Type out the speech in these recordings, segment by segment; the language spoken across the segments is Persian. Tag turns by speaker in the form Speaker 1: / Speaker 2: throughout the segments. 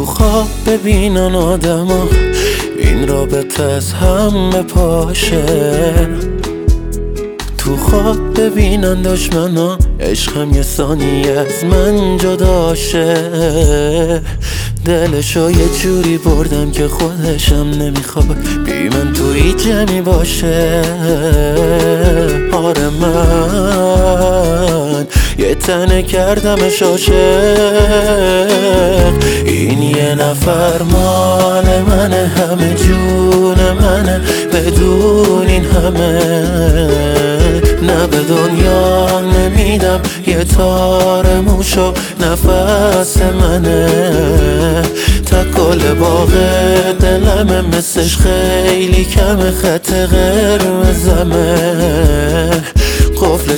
Speaker 1: خواب ببینن آدما این رابطه از هم پاشه، تو خواب ببینن دشمنا عشقم یه ثانیه از من جداشه. دلشو یه جوری بردم که خودشم نمیخواد بی من توی جمعی باشه. آره من یه تنه کردمش عاشق، این یه نفر مال منه، همه جون منه بدون این همه. نه به دنیا نمیدم یه تار موشو نفس منه، تکل باغ دلمه مثلش خیلی کمه، خط قرمزمه قفل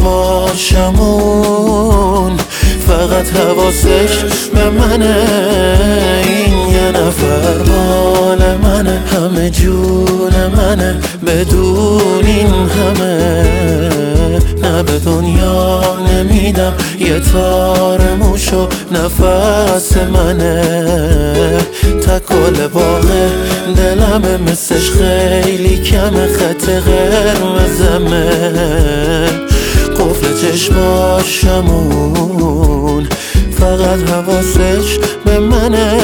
Speaker 1: چشماشمون فقط حواسش به منه. این یه نفر مال منه، همه جون منه بدون این همه. نه به دنیا نمیدم یه تار موشو نفس منه، تکل باغ دلمه مثلش خیلی کمه، خط قرمزمه قفل چشماشمون فقط حواسش به منه.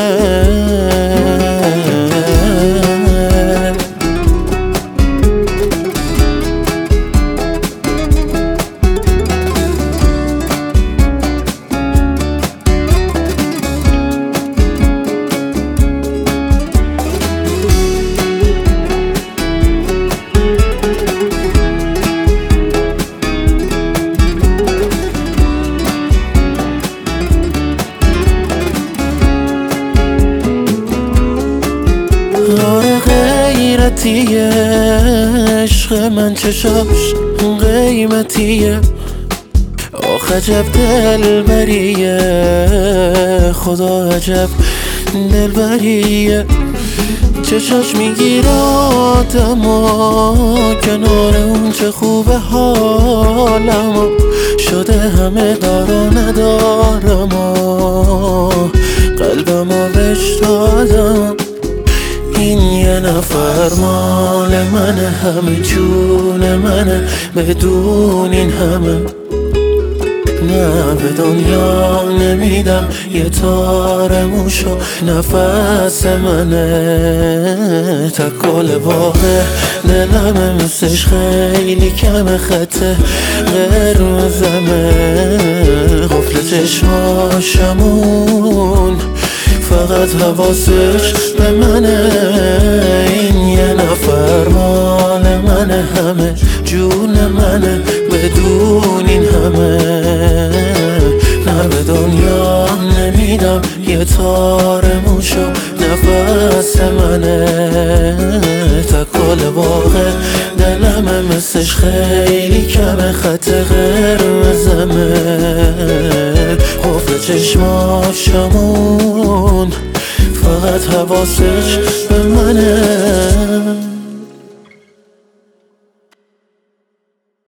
Speaker 1: آره غیرتیه عشق من، چشاش قیمتیه، آخ عجب دلبریه، خدا عجب دلبریه. چشاش میگیره آدمو کنار اون چه خوبه حالمو، شده همه دار و ندارم و قلبمو بهش دادم. این یه نفر مال منه، همه جون منه بدون این همه. نه به دنیا نمیدم یه تار موشو نفس منه، تکل باغ دلمه مثلش خیلی کمه، خط قرمزمه قفل چشماشمون فقط حواسش به منه. این یه نفر مال منه، همه جون منه بدون این همه. نه به دنیا نمیدم یه تار موشو نفس منه، تکل باغ دلمه مثلش خیلی کمه، خط قرمزمه قفل چشماشمون فقط حواسش به منه.